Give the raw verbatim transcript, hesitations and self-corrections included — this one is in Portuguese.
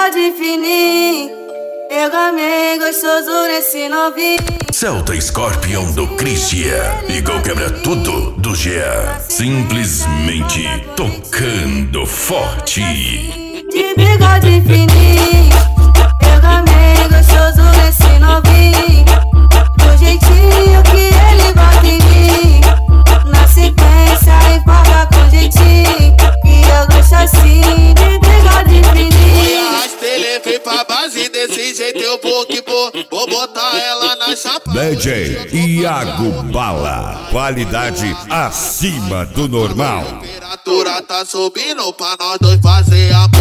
bigode fininho, pega bem gostoso nesse novinho. Celta Scorpion do Christian. Igual quebra tudo do Jean. Simplesmente tocando forte. De bigode fininho, pega bem gostoso nesse novinho. Do jeitinho que ele bota em mim, na sequência empolga com jeitinho. E eu gosto assim, de bigode fininho. Arrastei, levei pra base, desse jeito eu vou que vou. Vou botar ela na chapa. D J Iago Bala, qualidade acima do normal. A temperatura tá subindo pra nós dois fazer a